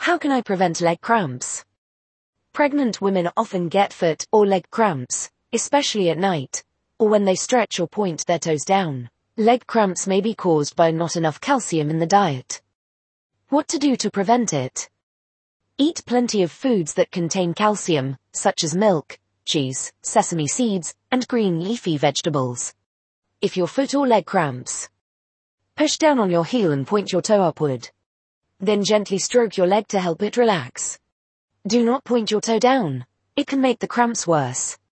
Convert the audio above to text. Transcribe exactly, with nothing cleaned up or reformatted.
How can I prevent leg cramps? Pregnant women often get foot or leg cramps, especially at night, or when they stretch or point their toes down. Leg cramps may be caused by not enough calcium in the diet. What to do to prevent it? Eat plenty of foods that contain calcium, such as milk, cheese, sesame seeds, and green leafy vegetables. If your foot or leg cramps, push down on your heel and point your toe upward. Then gently stroke your leg to help it relax. Do not point your toe down. It can make the cramps worse.